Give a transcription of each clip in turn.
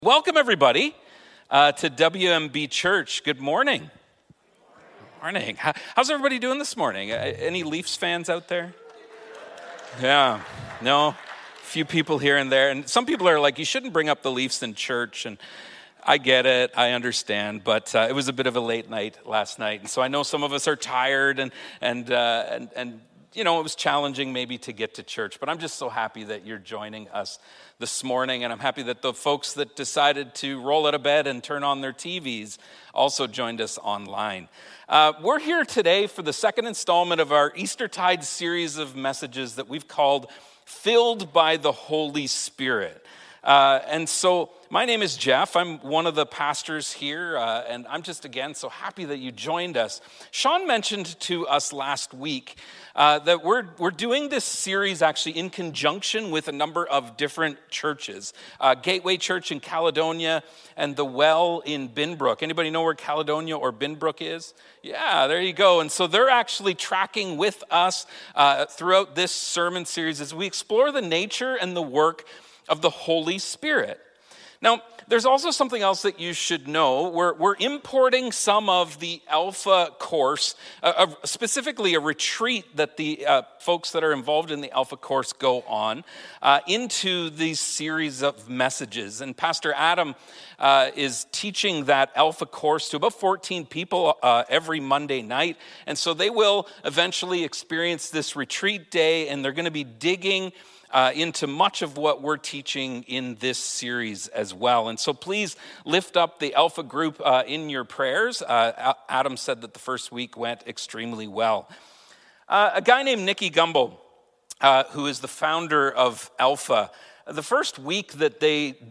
Welcome, everybody, to WMB Church. Good morning. Morning. How's everybody doing this morning? Any Leafs fans out there? Yeah, no, a few people here and there. And some people are like, you shouldn't bring up the Leafs in church. And I get it, I understand, but it was a bit of a late night last night. And so I know some of us are tired and you know, it was challenging maybe to get to church, but I'm just so happy that you're joining us this morning, and I'm happy that the folks that decided to roll out of bed and turn on their TVs also joined us online. We're here today for the second installment of our Eastertide series of messages that we've called Filled by the Holy Spirit. And so my name is Jeff. I'm one of the pastors here, and I'm just, again, so happy that you joined us. Sean mentioned to us last week that we're doing this series actually in conjunction with a number of different churches. Gateway Church in Caledonia and The Well in Binbrook. Anybody know where Caledonia or Binbrook is? Yeah, there you go. And so they're actually tracking with us throughout this sermon series as we explore the nature and the work of the Holy Spirit. Now, there's also something else that you should know. We're importing some of the Alpha course, specifically a retreat that the folks that are involved in the Alpha course go on, into these series of messages. And Pastor Adam is teaching that Alpha course to about 14 people every Monday night. And so they will eventually experience this retreat day, and they're going to be digging into much of what we're teaching in this series as well. And so please lift up the Alpha group in your prayers. Adam said that the first week went extremely well. A guy named Nicky Gumbel, who is the founder of Alpha, the first week that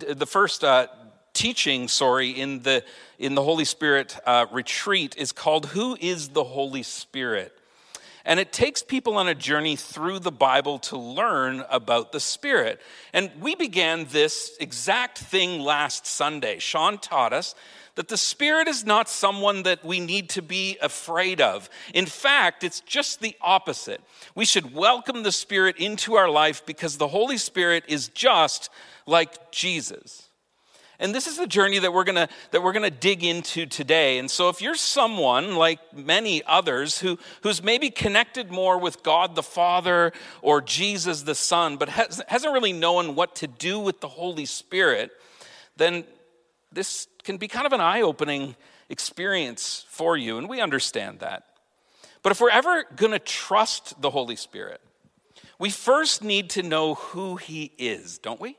teaching in the Holy Spirit retreat is called Who is the Holy Spirit? And it takes people on a journey through the Bible to learn about the Spirit. And we began this exact thing last Sunday. Sean taught us that the Spirit is not someone that we need to be afraid of. In fact, it's just the opposite. We should welcome the Spirit into our life because the Holy Spirit is just like Jesus. And this is the journey that we're gonna dig into today. And so if you're someone like many others who's maybe connected more with God the Father or Jesus the Son, but hasn't really known what to do with the Holy Spirit, then this can be kind of an eye-opening experience for you, and we understand that. But if we're ever gonna trust the Holy Spirit, we first need to know who He is, don't we?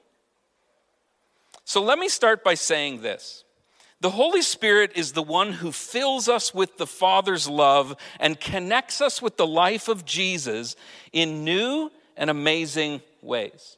So let me start by saying this. The Holy Spirit is the one who fills us with the Father's love and connects us with the life of Jesus in new and amazing ways.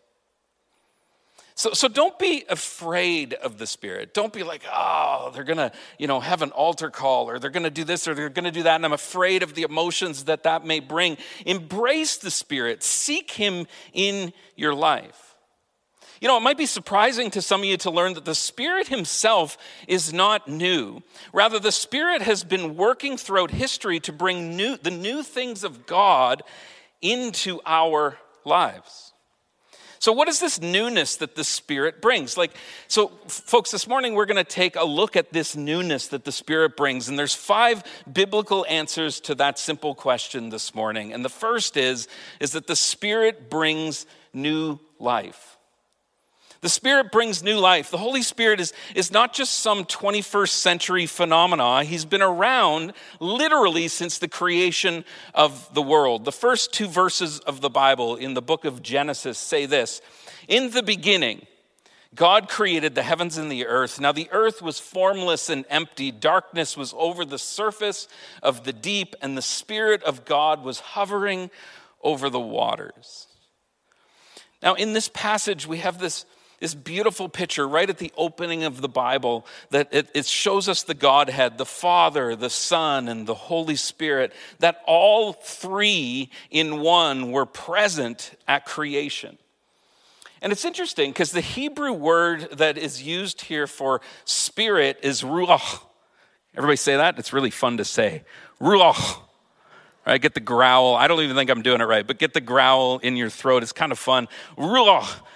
So don't be afraid of the Spirit. Don't be like, oh, they're going to, have an altar call, or they're going to do this, or they're going to do that, and I'm afraid of the emotions that may bring. Embrace the Spirit. Seek Him in your life. It might be surprising to some of you to learn that the Spirit Himself is not new. Rather, the Spirit has been working throughout history to bring the new things of God into our lives. So what is this newness that the Spirit brings? Folks, this morning we're going to take a look at this newness that the Spirit brings. And there's 5 biblical answers to that simple question this morning. And the first is that the Spirit brings new life. The Spirit brings new life. The Holy Spirit is not just some 21st century phenomena. He's been around literally since the creation of the world. The first 2 verses of the Bible in the book of Genesis say this: "In the beginning, God created the heavens and the earth. Now the earth was formless and empty. Darkness was over the surface of the deep, and the Spirit of God was hovering over the waters." Now in this passage, we have this beautiful picture right at the opening of the Bible that it shows us the Godhead, the Father, the Son, and the Holy Spirit, that all 3 in one were present at creation. And it's interesting because the Hebrew word that is used here for spirit is ruach. Everybody say that? It's really fun to say. Ruach. Right? Get the growl. I don't even think I'm doing it right, but get the growl in your throat. It's kind of fun. Ruach.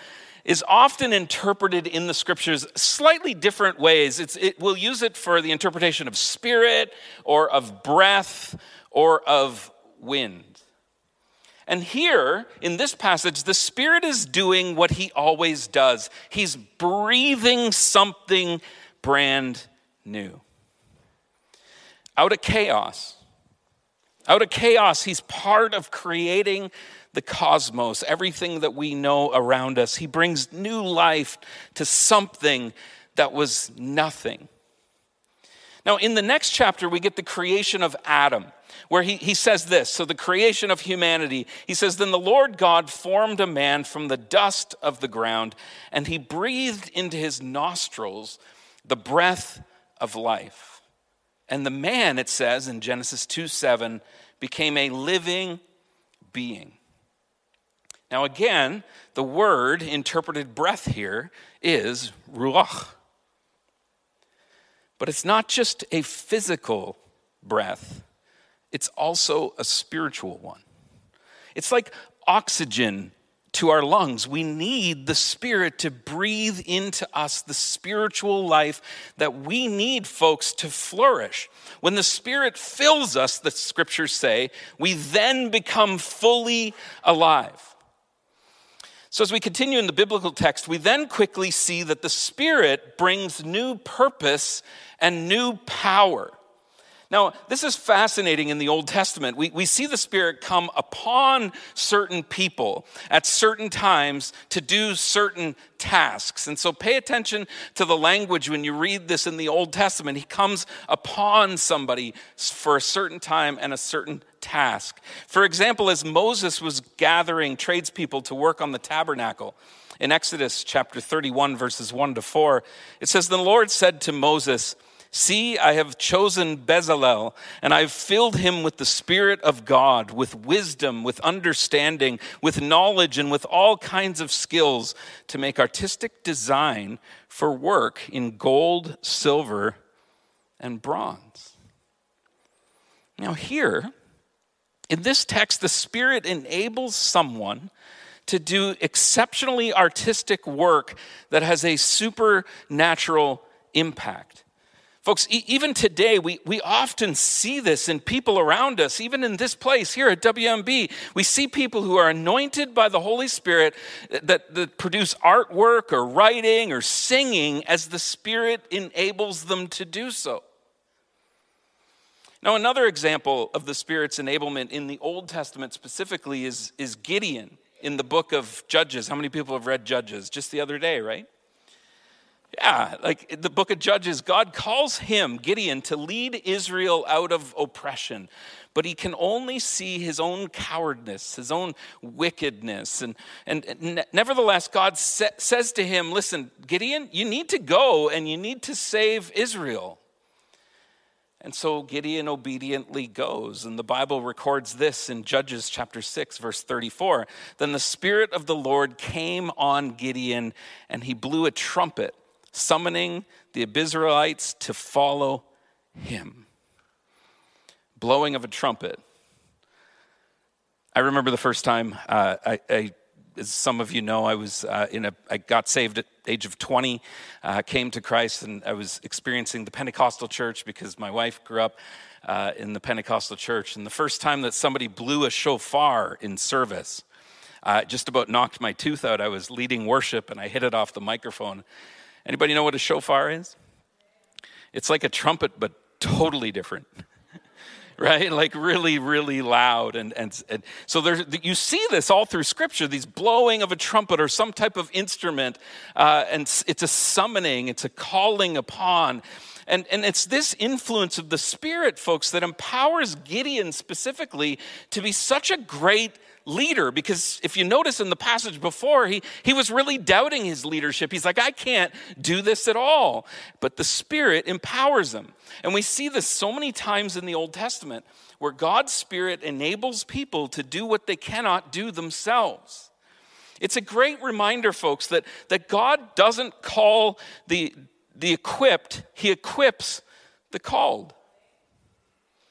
is often interpreted in the scriptures slightly different ways. We'll use it for the interpretation of spirit or of breath or of wind. And here, in this passage, the Spirit is doing what he always does. He's breathing something brand new. Out of chaos, he's part of creating the cosmos, everything that we know around us. He brings new life to something that was nothing. Now, in the next chapter, we get the creation of Adam, where he says this. So the creation of humanity, he says, then the Lord God formed a man from the dust of the ground, and he breathed into his nostrils the breath of life. And the man, it says in Genesis 2:7, became a living being. Now again, the word interpreted breath here is ruach. But it's not just a physical breath, it's also a spiritual one. It's like oxygen to our lungs. We need the Spirit to breathe into us the spiritual life that we need, folks, to flourish. When the Spirit fills us, the scriptures say, we then become fully alive. So as we continue in the biblical text, we then quickly see that the Spirit brings new purpose and new power. Now, this is fascinating in the Old Testament. We see the Spirit come upon certain people at certain times to do certain tasks. And so pay attention to the language when you read this in the Old Testament. He comes upon somebody for a certain time and a certain task. For example, as Moses was gathering tradespeople to work on the tabernacle, in Exodus chapter 31, verses 1-4, it says, "The Lord said to Moses, 'See, I have chosen Bezalel, and I've filled him with the Spirit of God, with wisdom, with understanding, with knowledge, and with all kinds of skills to make artistic design for work in gold, silver, and bronze.'" Now here, in this text, the Spirit enables someone to do exceptionally artistic work that has a supernatural impact. Folks, even today, we often see this in people around us, even in this place here at WMB. We see people who are anointed by the Holy Spirit that produce artwork or writing or singing as the Spirit enables them to do so. Now, another example of the Spirit's enablement in the Old Testament specifically is Gideon in the book of Judges. How many people have read Judges? Just the other day, right? Yeah, like the book of Judges, God calls him, Gideon, to lead Israel out of oppression. But he can only see his own cowardness, his own wickedness. And nevertheless, God says to him, "Listen, Gideon, you need to go and you need to save Israel." And so Gideon obediently goes. And the Bible records this in Judges chapter 6, verse 34. "Then the Spirit of the Lord came on Gideon, and he blew a trumpet, summoning the Israelites to follow him." Blowing of a trumpet. I remember the first time, as some of you know, I got saved at the age of 20, came to Christ, and I was experiencing the Pentecostal church because my wife grew up in the Pentecostal church. And the first time that somebody blew a shofar in service, just about knocked my tooth out. I was leading worship, and I hit it off the microphone. Anybody know what a shofar is? It's like a trumpet, but totally different, right? Like really, really loud. And so you see this all through Scripture, these blowing of a trumpet or some type of instrument, and it's a summoning, it's a calling upon. And it's this influence of the Spirit, folks, that empowers Gideon specifically to be such a great leader. Because if you notice in the passage before, he was really doubting his leadership. He's like, I can't do this at all. But the Spirit empowers him. And we see this so many times in the Old Testament where God's Spirit enables people to do what they cannot do themselves. It's a great reminder, folks, that God doesn't call the equipped, he equips the called.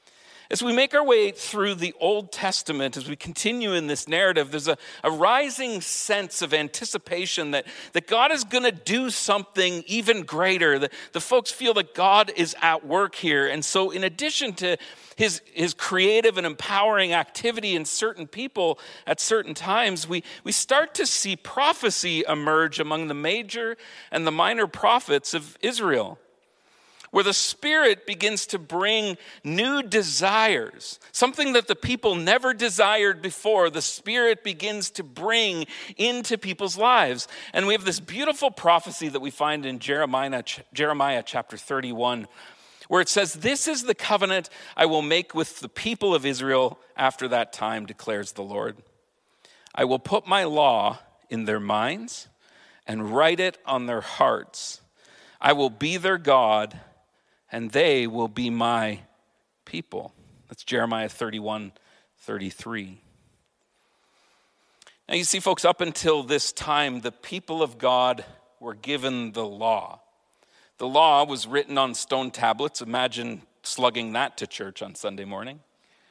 As we make our way through the Old Testament, as we continue in this narrative, there's a rising sense of anticipation that God is going to do something even greater. The folks feel that God is at work here. And so in addition to his creative and empowering activity in certain people at certain times, we start to see prophecy emerge among the major and the minor prophets of Israel, where the Spirit begins to bring new desires, something that the people never desired before. The Spirit begins to bring into people's lives. And we have this beautiful prophecy that we find in Jeremiah chapter 31, where it says, "This is the covenant I will make with the people of Israel after that time, declares the Lord. I will put my law in their minds and write it on their hearts. I will be their God, and they will be my people." That's Jeremiah 31:33. Now you see, folks, up until this time, the people of God were given the law. The law was written on stone tablets. Imagine slugging that to church on Sunday morning.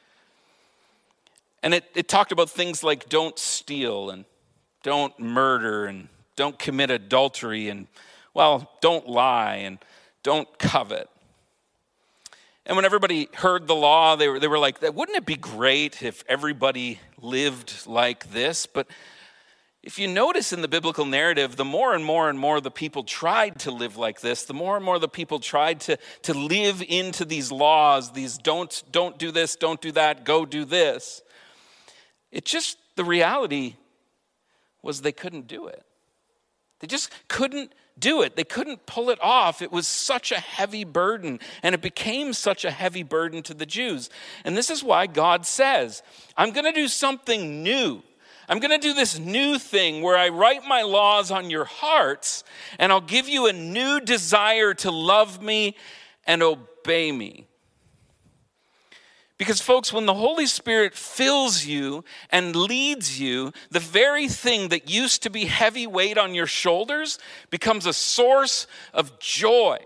And it talked about things like don't steal and don't murder and don't commit adultery and, well, don't lie and don't covet. And when everybody heard the law, they were like, wouldn't it be great if everybody lived like this? But if you notice in the biblical narrative, the more and more and more the people tried to live like this, the more and more the people tried to live into these laws, these don't do this, don't do that, go do this. The reality was they couldn't do it. They just couldn't do it. They couldn't pull it off. It was such a heavy burden, and it became such a heavy burden to the Jews. And this is why God says, I'm going to do something new. I'm going to do this new thing where I write my laws on your hearts, and I'll give you a new desire to love me and obey me. Because, folks, when the Holy Spirit fills you and leads you, the very thing that used to be heavy weight on your shoulders becomes a source of joy.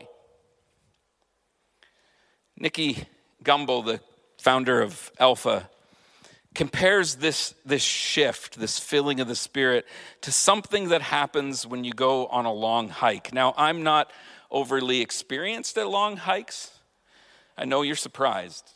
Nicky Gumbel, the founder of Alpha, compares this shift, this filling of the Spirit, to something that happens when you go on a long hike. Now, I'm not overly experienced at long hikes. I know you're surprised.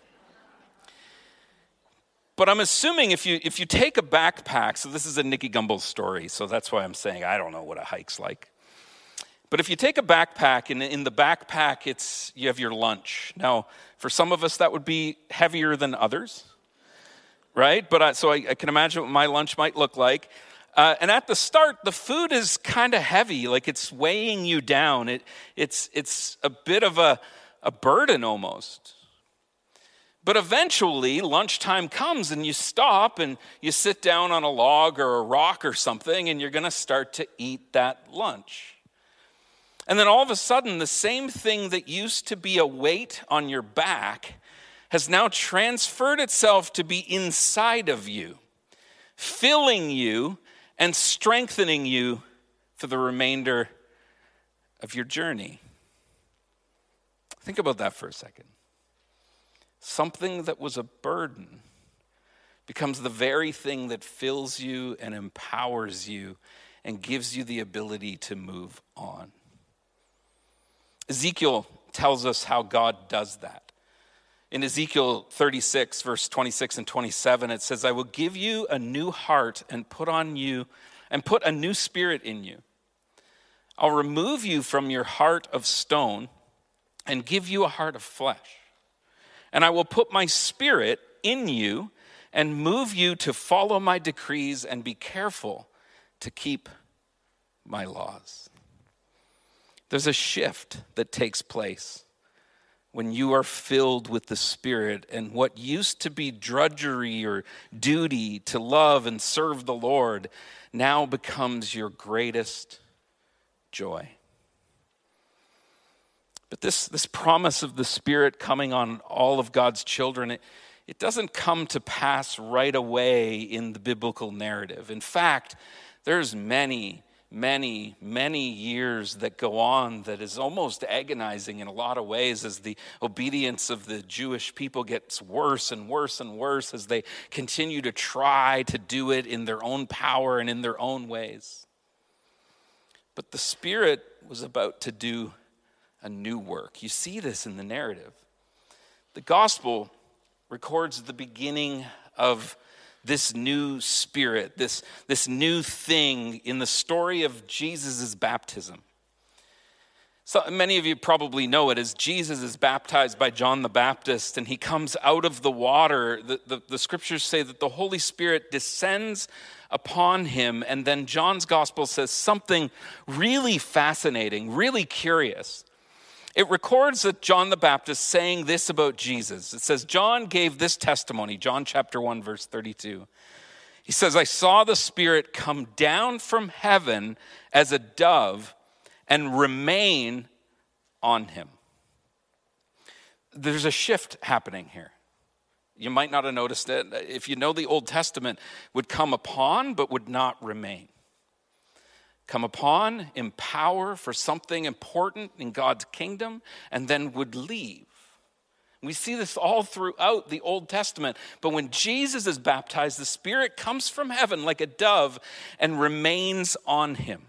But I'm assuming if you take a backpack, so this is a Nicky Gumbel story, so that's why I'm saying I don't know what a hike's like. But if you take a backpack, and in the backpack you have your lunch. Now, for some of us that would be heavier than others, right? But so I can imagine what my lunch might look like. And at the start, the food is kind of heavy, like it's weighing you down. It's a bit of a burden almost. But eventually, lunchtime comes and you stop and you sit down on a log or a rock or something, and you're going to start to eat that lunch. And then all of a sudden, the same thing that used to be a weight on your back has now transferred itself to be inside of you, filling you and strengthening you for the remainder of your journey. Think about that for a second. Something that was a burden becomes the very thing that fills you and empowers you and gives you the ability to move on. Ezekiel tells us how God does that. In Ezekiel 36, verse 26 and 27, it says, "I will give you a new heart and put a new spirit in you. I'll remove you from your heart of stone and give you a heart of flesh. And I will put my spirit in you and move you to follow my decrees and be careful to keep my laws." There's a shift that takes place when you are filled with the Spirit, and what used to be drudgery or duty to love and serve the Lord now becomes your greatest joy. But this promise of the Spirit coming on all of God's children, it doesn't come to pass right away in the biblical narrative. In fact, there's many, many, many years that go on that is almost agonizing in a lot of ways as the obedience of the Jewish people gets worse and worse and worse as they continue to try to do it in their own power and in their own ways. But the Spirit was about to do a new work. You see this in the narrative. The gospel records the beginning of this new spirit, this new thing in the story of Jesus' baptism. So many of you probably know it as Jesus is baptized by John the Baptist and he comes out of the water. The scriptures say that the Holy Spirit descends upon him, and then John's gospel says something really fascinating, really curious. It records that John the Baptist saying this about Jesus. It says, John gave this testimony, John chapter 1, verse 32. He says, I saw the Spirit come down from heaven as a dove and remain on him. There's a shift happening here. You might not have noticed it. If you know the Old Testament, would come upon but would not remain. Come upon, empower for something important in God's kingdom, and then would leave. We see this all throughout the Old Testament. But when Jesus is baptized, the Spirit comes from heaven like a dove and remains on him.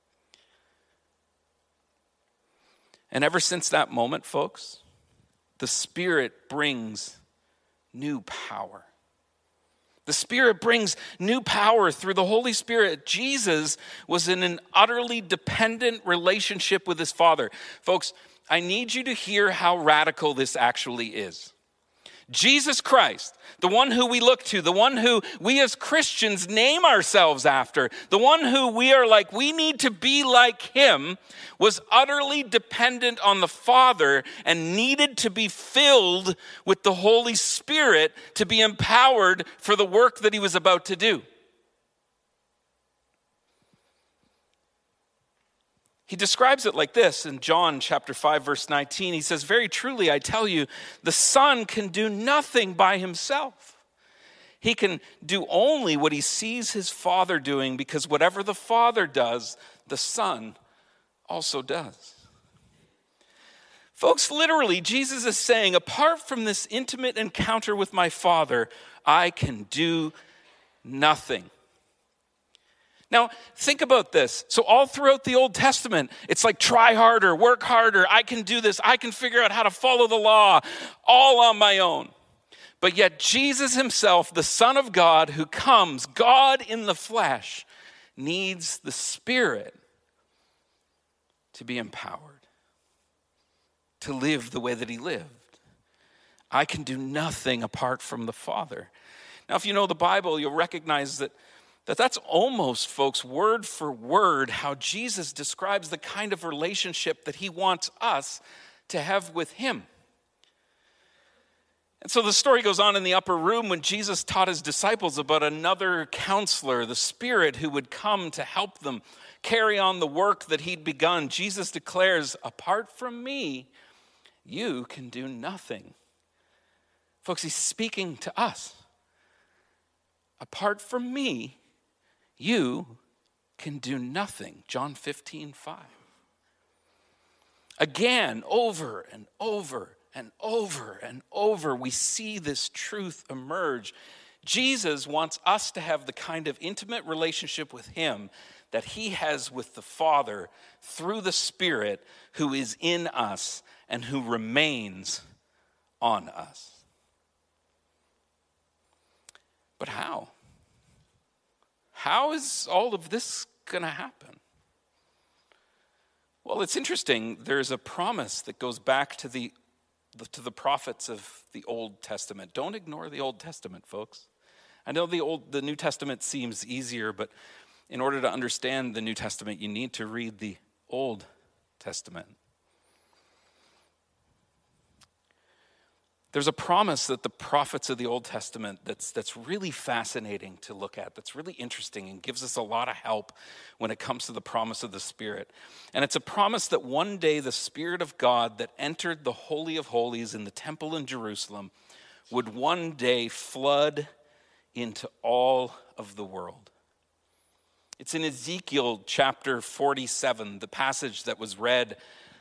And ever since that moment, folks, the Spirit brings new power. The Spirit brings new power through the Holy Spirit. Jesus was in an utterly dependent relationship with his Father. Folks, I need you to hear how radical this actually is. Jesus Christ, the one who we look to, the one who we as Christians name ourselves after, the one who we are like, we need to be like him, was utterly dependent on the Father and needed to be filled with the Holy Spirit to be empowered for the work that he was about to do. He describes it like this in John chapter 5, verse 19. He says, very truly, I tell you, the Son can do nothing by himself. He can do only what he sees his Father doing, because whatever the Father does, the Son also does. Folks, literally, Jesus is saying, apart from this intimate encounter with my Father, I can do nothing. Now, think about this. So all throughout the Old Testament, it's like try harder, work harder, I can do this, I can figure out how to follow the law, all on my own. But yet Jesus himself, the Son of God who comes, God in the flesh, needs the Spirit to be empowered, to live the way that he lived. I can do nothing apart from the Father. Now, if you know the Bible, you'll recognize that's almost, folks, word for word how Jesus describes the kind of relationship that he wants us to have with him. And so the story goes on in the upper room when Jesus taught his disciples about another counselor, the Spirit, who would come to help them carry on the work that he'd begun. Jesus declares, apart from me, you can do nothing. Folks, he's speaking to us. Apart from me, you can do nothing. John 15:5. Again, over and over and over and over, we see this truth emerge. Jesus wants us to have the kind of intimate relationship with him that he has with the Father through the Spirit who is in us and who remains on us. But how? How is all of this going to happen? Well, it's interesting. There's a promise that goes back to the prophets of the Old Testament. Don't ignore the Old Testament, folks. I know the New Testament seems easier, but in order to understand the New Testament, you need to read the Old Testament. There's a promise that the prophets of the Old Testament that's really fascinating to look at, that's really interesting and gives us a lot of help when it comes to the promise of the Spirit. And it's a promise that one day the Spirit of God that entered the Holy of Holies in the temple in Jerusalem would one day flood into all of the world. It's in Ezekiel chapter 47, the passage that was read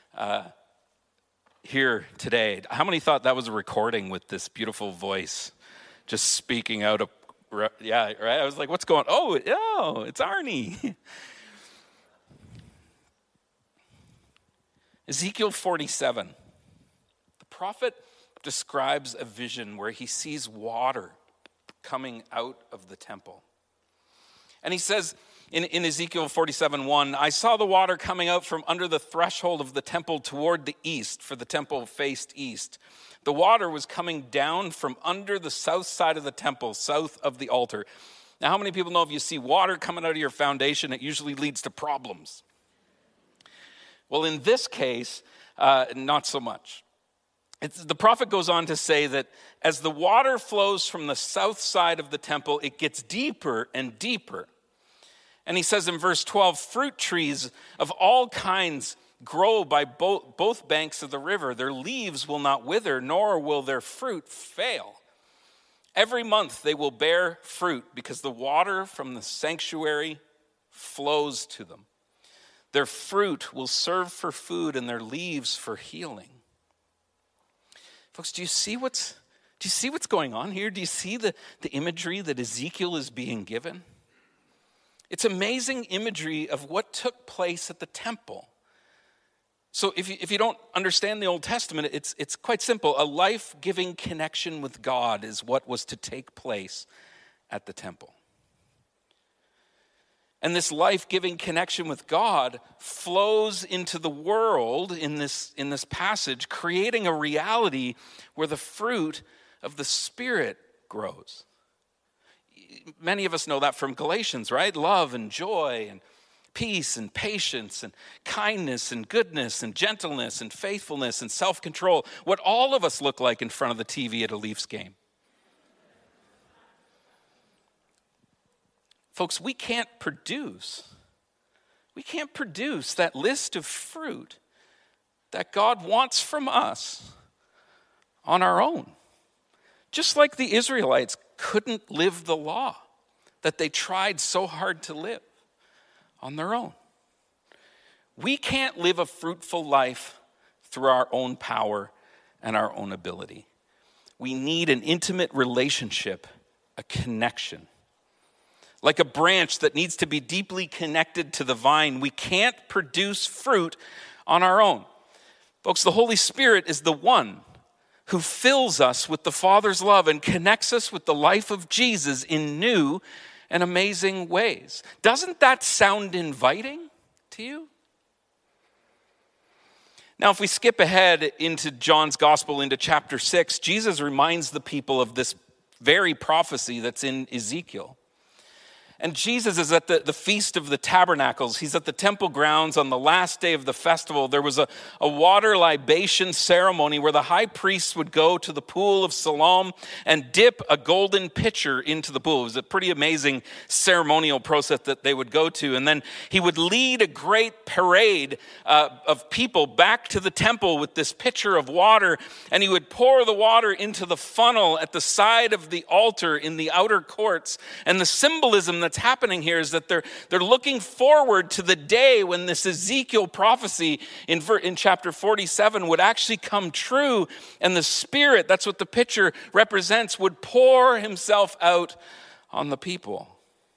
here today. How many thought that was a recording with this beautiful voice just speaking out of, yeah, right? I was like, what's going on? Oh, it's Arnie. Ezekiel 47. The prophet describes a vision where he sees water coming out of the temple. And he says in Ezekiel 47:1, I saw the water coming out from under the threshold of the temple toward the east, for the temple faced east. The water was coming down from under the south side of the temple, south of the altar. Now, how many people know if you see water coming out of your foundation, it usually leads to problems? Well, in this case, not so much. The prophet goes on to say that as the water flows from the south side of the temple, it gets deeper and deeper. And he says in verse 12, fruit trees of all kinds grow by both banks of the river. Their leaves will not wither, nor will their fruit fail. Every month they will bear fruit because the water from the sanctuary flows to them. Their fruit will serve for food and their leaves for healing. Folks, do you see what's going on here? Do you see the imagery that Ezekiel is being given? It's amazing imagery of what took place at the temple. So if you don't understand the Old Testament, it's quite simple. A life-giving connection with God is what was to take place at the temple. And this life-giving connection with God flows into the world in this passage, creating a reality where the fruit of the Spirit grows. Many of us know that from Galatians, right? Love and joy and peace and patience and kindness and goodness and gentleness and faithfulness and self-control. What all of us look like in front of the TV at a Leafs game. Folks, we can't produce that list of fruit that God wants from us on our own. Just like the Israelites couldn't live the law that they tried so hard to live on their own. We can't live a fruitful life through our own power and our own ability. We need an intimate relationship, a connection. Like a branch that needs to be deeply connected to the vine, we can't produce fruit on our own. Folks, the Holy Spirit is the one who fills us with the Father's love and connects us with the life of Jesus in new and amazing ways. Doesn't that sound inviting to you? Now, if we skip ahead into John's Gospel, into chapter 6, Jesus reminds the people of this very prophecy that's in Ezekiel. And Jesus is at the Feast of the Tabernacles. He's at the temple grounds on the last day of the festival. There was a water libation ceremony where the high priest would go to the pool of Siloam and dip a golden pitcher into the pool. It was a pretty amazing ceremonial process that they would go to. And then he would lead a great parade of people back to the temple with this pitcher of water. And he would pour the water into the funnel at the side of the altar in the outer courts. And the symbolism that's happening here is that they're looking forward to the day when this Ezekiel prophecy in chapter 47 would actually come true, and the Spirit, that's what the picture represents, would pour himself out on the people.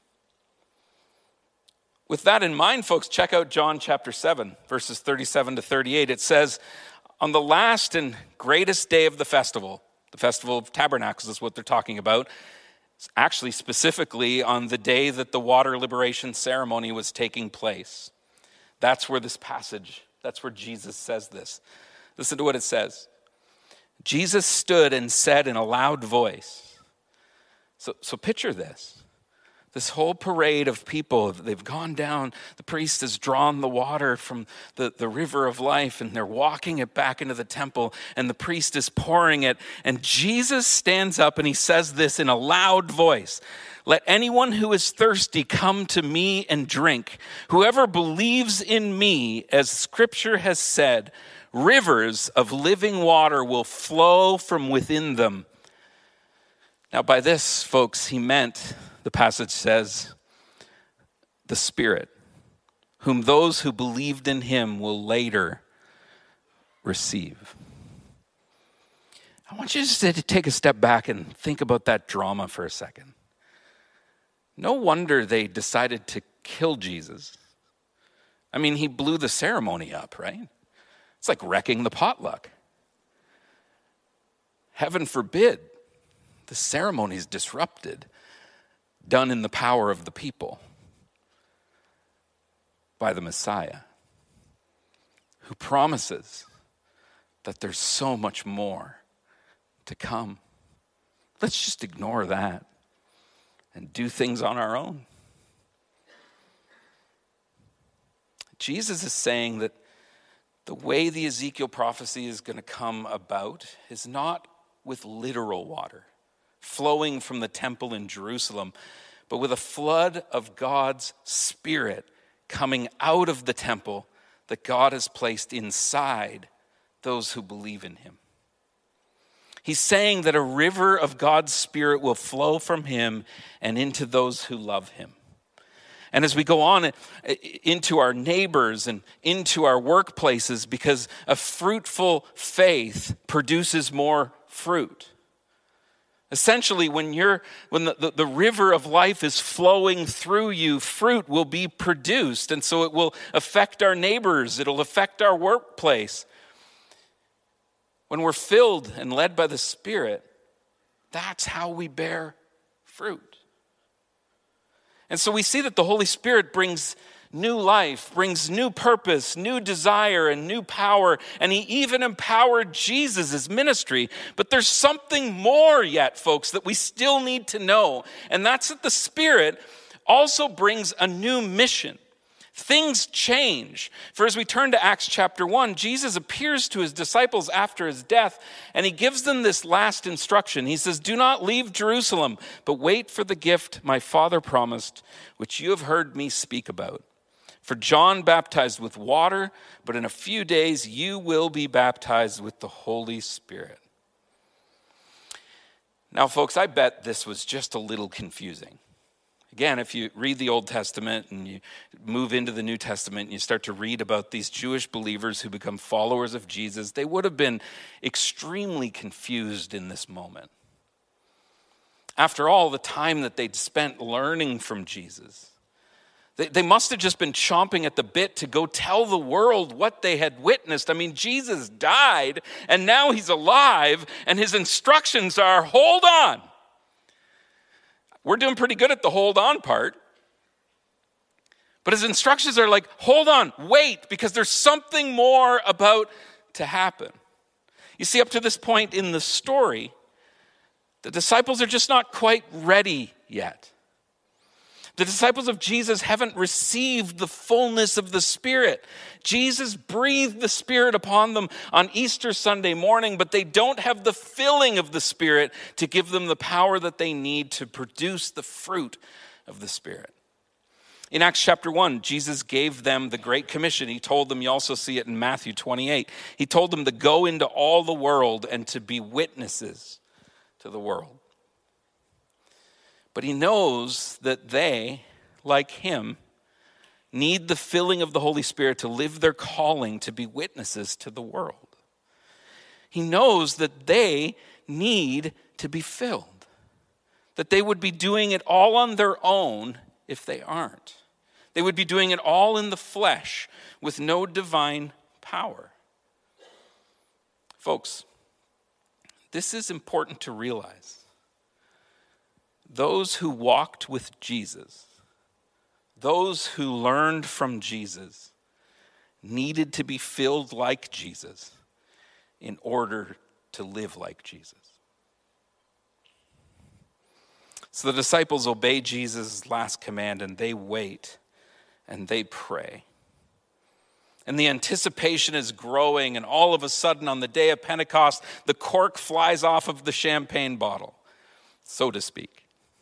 With that in mind, folks, check out John chapter 7, verses 37 to 38. It says, on the last and greatest day of the Festival of Tabernacles is what they're talking about, actually specifically on the day that the water liberation ceremony was taking place. That's where that's where Jesus says this. Listen to what it says. Jesus stood and said in a loud voice. So picture this. This whole parade of people, they've gone down, the priest has drawn the water from the river of life, and they're walking it back into the temple, and the priest is pouring it, and Jesus stands up and he says this in a loud voice, let anyone who is thirsty come to me and drink. Whoever believes in me, as Scripture has said, rivers of living water will flow from within them. Now by this, folks, he meant, the passage says, the Spirit, whom those who believed in him will later receive. I want you just to take a step back and think about that drama for a second. No wonder they decided to kill Jesus. I mean, he blew the ceremony up, right? It's like wrecking the potluck. Heaven forbid the ceremony is disrupted, done in the power of the people by the Messiah, who promises that there's so much more to come. Let's just ignore that and do things on our own. Jesus is saying that the way the Ezekiel prophecy is going to come about is not with literal water flowing from the temple in Jerusalem, but with a flood of God's Spirit coming out of the temple that God has placed inside those who believe in him. He's saying that a river of God's Spirit will flow from him and into those who love him. And as we go on into our neighbors and into our workplaces, because a fruitful faith produces more fruit. Essentially, when the river of life is flowing through you, fruit will be produced. And so it will affect our neighbors. It'll affect our workplace. When we're filled and led by the Spirit, that's how we bear fruit. And so we see that the Holy Spirit brings new life, brings new purpose, new desire, and new power. And he even empowered Jesus' ministry. But there's something more yet, folks, that we still need to know. And that's that the Spirit also brings a new mission. Things change. For as we turn to Acts chapter 1, Jesus appears to his disciples after his death, and he gives them this last instruction. He says, "Do not leave Jerusalem, but wait for the gift my Father promised, which you have heard me speak about. For John baptized with water, but in a few days you will be baptized with the Holy Spirit." Now, folks, I bet this was just a little confusing. Again, if you read the Old Testament and you move into the New Testament and you start to read about these Jewish believers who become followers of Jesus, they would have been extremely confused in this moment. After all the time that they'd spent learning from Jesus, they must have just been chomping at the bit to go tell the world what they had witnessed. I mean, Jesus died and now he's alive and his instructions are, hold on. We're doing pretty good at the hold on part. But his instructions are like, hold on, wait, because there's something more about to happen. You see, up to this point in the story, the disciples are just not quite ready yet. The disciples of Jesus haven't received the fullness of the Spirit. Jesus breathed the Spirit upon them on Easter Sunday morning, but they don't have the filling of the Spirit to give them the power that they need to produce the fruit of the Spirit. In Acts chapter 1, Jesus gave them the Great Commission. He told them, you also see it in Matthew 28, he told them to go into all the world and to be witnesses to the world. But he knows that they, like him, need the filling of the Holy Spirit to live their calling to be witnesses to the world. He knows that they need to be filled, that they would be doing it all on their own if they aren't. They would be doing it all in the flesh with no divine power. Folks, this is important to realize. Those who walked with Jesus, those who learned from Jesus, needed to be filled like Jesus in order to live like Jesus. So the disciples obey Jesus' last command and they wait and they pray. And the anticipation is growing, and all of a sudden on the day of Pentecost, the cork flies off of the champagne bottle, so to speak.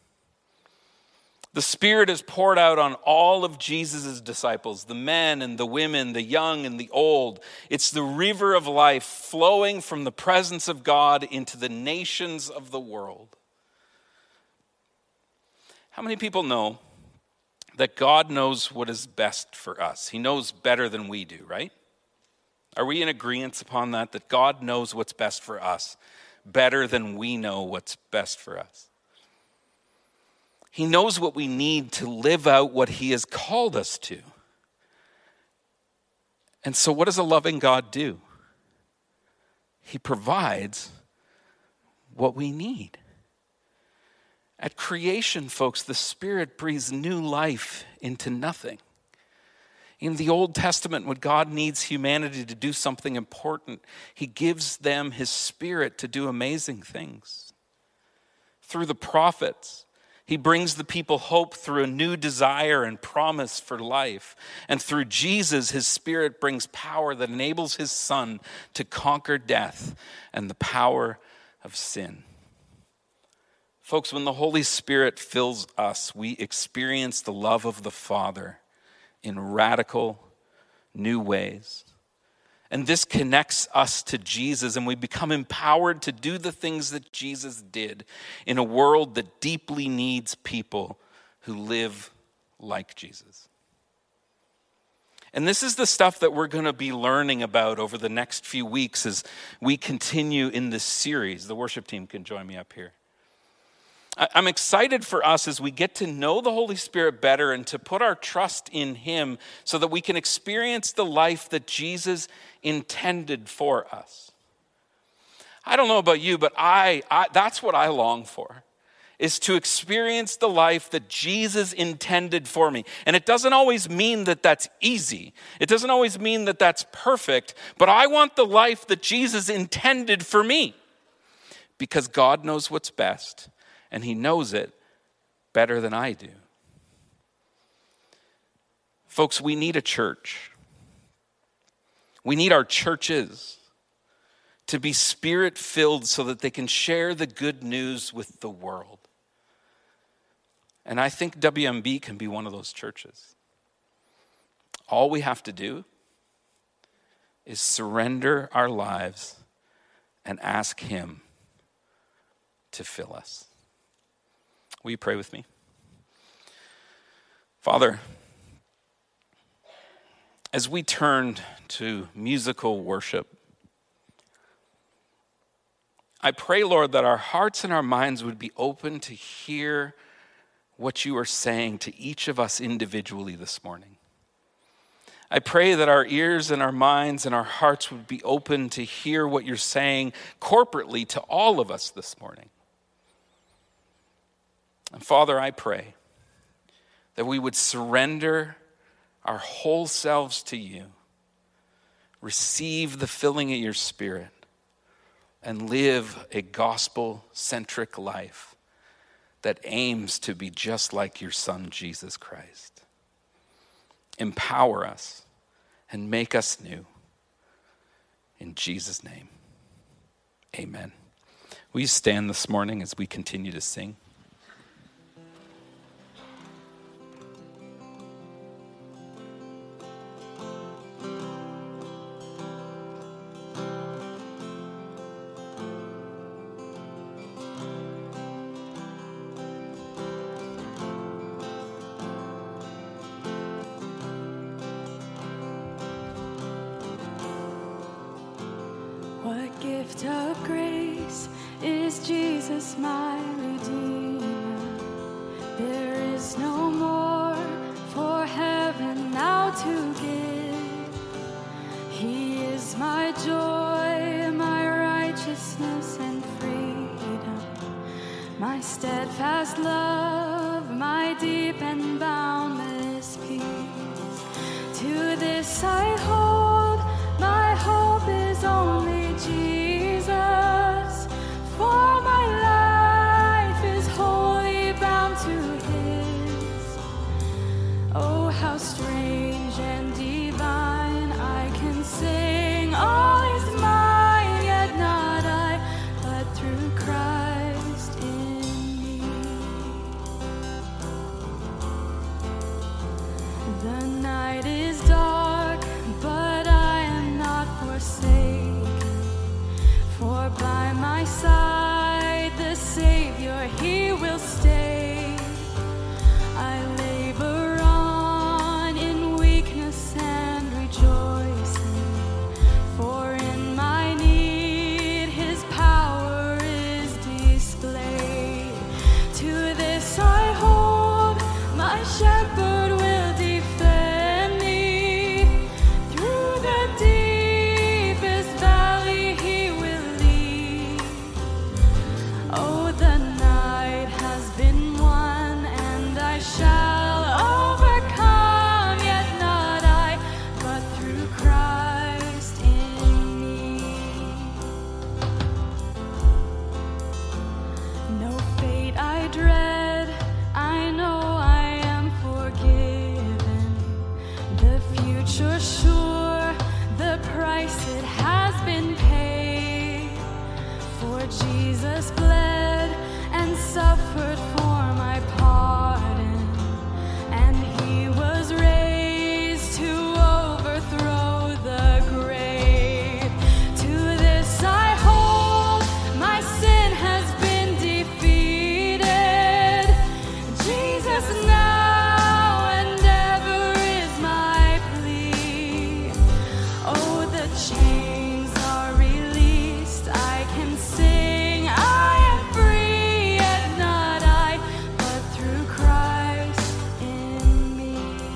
The Spirit is poured out on all of Jesus' disciples, the men and the women, the young and the old. It's the river of life flowing from the presence of God into the nations of the world. How many people know that God knows what is best for us. He knows better than we do, right? Are we in agreement upon that? That God knows what's best for us better than we know what's best for us. He knows what we need to live out what he has called us to. And so what does a loving God do? He provides what we need. At creation, folks, the Spirit breathes new life into nothing. In the Old Testament, when God needs humanity to do something important, he gives them his Spirit to do amazing things. Through the prophets, he brings the people hope through a new desire and promise for life. And through Jesus, his Spirit brings power that enables his Son to conquer death and the power of sin. Folks, when the Holy Spirit fills us, we experience the love of the Father in radical new ways. And this connects us to Jesus, and we become empowered to do the things that Jesus did in a world that deeply needs people who live like Jesus. And this is the stuff that we're going to be learning about over the next few weeks as we continue in this series. The worship team can join me up here. I'm excited for us as we get to know the Holy Spirit better and to put our trust in him so that we can experience the life that Jesus intended for us. I don't know about you, but that's what I long for, is to experience the life that Jesus intended for me. And it doesn't always mean that that's easy. It doesn't always mean that that's perfect, but I want the life that Jesus intended for me because God knows what's best. And he knows it better than I do. Folks, we need a church. We need our churches to be Spirit-filled so that they can share the good news with the world. And I think WMB can be one of those churches. All we have to do is surrender our lives and ask him to fill us. Will you pray with me? Father, as we turn to musical worship, I pray, Lord, that our hearts and our minds would be open to hear what you are saying to each of us individually this morning. I pray that our ears and our minds and our hearts would be open to hear what you're saying corporately to all of us this morning. And Father, I pray that we would surrender our whole selves to you, receive the filling of your Spirit, and live a gospel-centric life that aims to be just like your Son, Jesus Christ. Empower us and make us new. In Jesus' name, amen. Will you stand this morning as we continue to sing? What gift of grace is Jesus my Redeemer? There is no more for heaven now to give. He is my joy, my righteousness and freedom, my steadfast love, my deep and boundless peace. To this I hold, my hope is only Jesus, for my life is wholly bound to his. Oh, how strange and divine, I can sing, all is mine, yet not I, but through Christ in me. The night is dark, but I am not forsaken. For by my side the Savior, he will stay. I labor on Jesus bled and suffered for my pardon, and he was raised to overthrow the grave. To this I hold, my sin has been defeated. Jesus now and ever is my plea. Oh, the chains are released, I can sing, I am free, yet not I, but through Christ in me.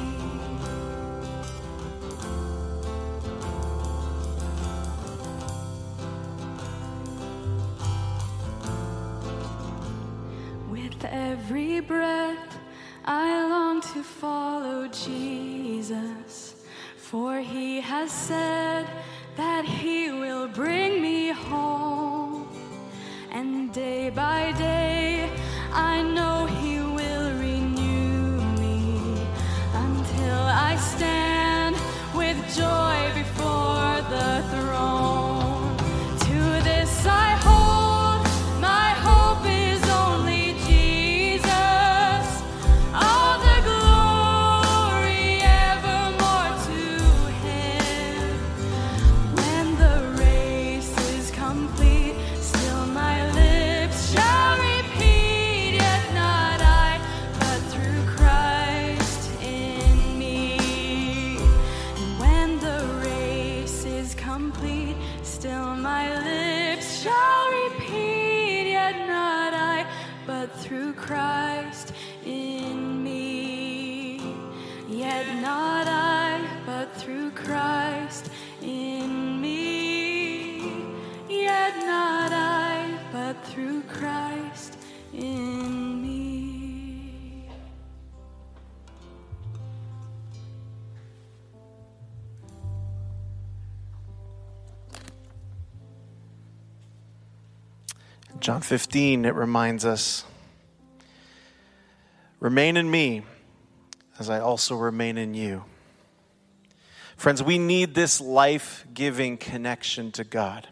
With every breath, I long to follow Jesus, for he has said that he will bring me home. And day by day, I know he will renew me until I stand with joy before the throne. To this I hold, my hope is only Jesus. All the glory evermore to him. When the race is complete, still my lips shall repeat, yet not I, but through Christ in me. And when the race is complete, still my lips shall repeat, yet not I, but through Christ in me. Yet not I, but through Christ in me. Yet not I, but through Christ in me. John 15, it reminds us, remain in me as I also remain in you. Friends, we need this life-giving connection to God.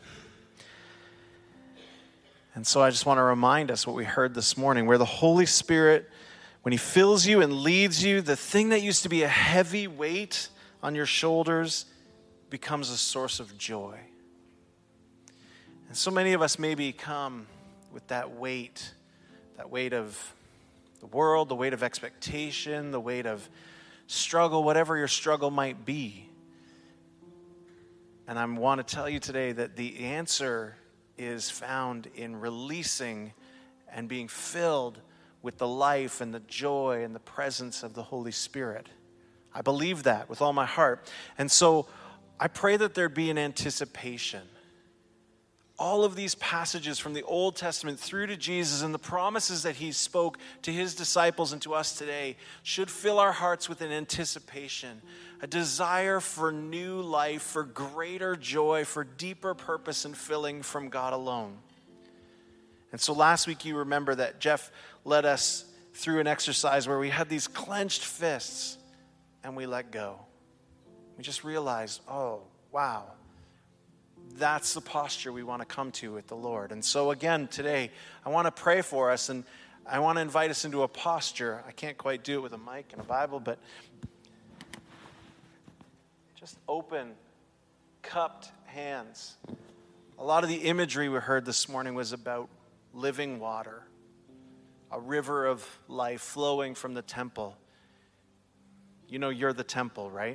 And so I just want to remind us what we heard this morning, where the Holy Spirit, when he fills you and leads you, the thing that used to be a heavy weight on your shoulders becomes a source of joy. And so many of us maybe come with that weight of the world, the weight of expectation, the weight of struggle, whatever your struggle might be. And I want to tell you today that the answer is found in releasing and being filled with the life and the joy and the presence of the Holy Spirit. I believe that with all my heart. And so I pray that there be an anticipation. All of these passages from the Old Testament through to Jesus and the promises that he spoke to his disciples and to us today should fill our hearts with an anticipation, a desire for new life, for greater joy, for deeper purpose and filling from God alone. And so last week you remember that Jeff led us through an exercise where we had these clenched fists and we let go. We just realized, oh, wow. That's the posture we want to come to with the Lord. And so again, today, I want to pray for us, and I want to invite us into a posture. I can't quite do it with a mic and a Bible, but just open, cupped hands. A lot of the imagery we heard this morning was about living water, a river of life flowing from the temple. You know you're the temple, right?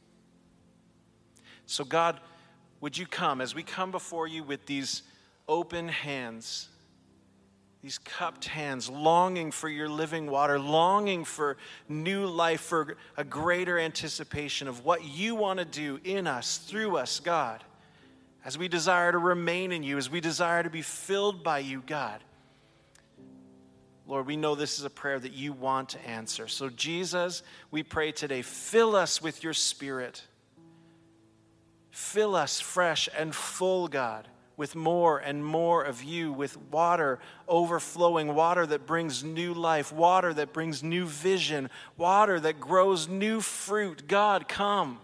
So God, would you come as we come before you with these open hands, these cupped hands, longing for your living water, longing for new life, for a greater anticipation of what you want to do in us, through us, God, as we desire to remain in you, as we desire to be filled by you, God. Lord, we know this is a prayer that you want to answer. So Jesus, we pray today, fill us with your Spirit. Fill us fresh and full, God, with more and more of you, with water overflowing, water that brings new life, water that brings new vision, water that grows new fruit. God, come.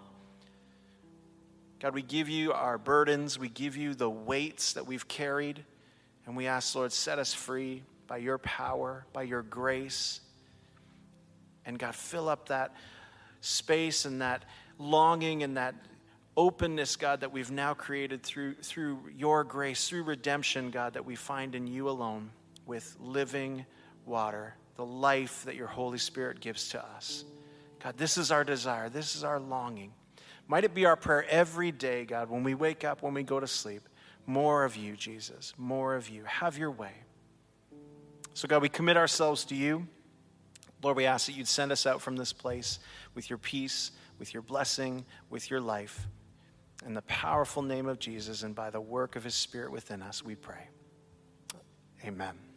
God, we give you our burdens. We give you the weights that we've carried. And we ask, Lord, set us free by your power, by your grace. And God, fill up that space and that longing and that openness, God, that we've now created through your grace, through redemption, God, that we find in you alone with living water, the life that your Holy Spirit gives to us. God, this is our desire. This is our longing. Might it be our prayer every day, God, when we wake up, when we go to sleep, more of you, Jesus, more of you. Have your way. So, God, we commit ourselves to you. Lord, we ask that you'd send us out from this place with your peace, with your blessing, with your life. In the powerful name of Jesus and by the work of his Spirit within us, we pray. Amen.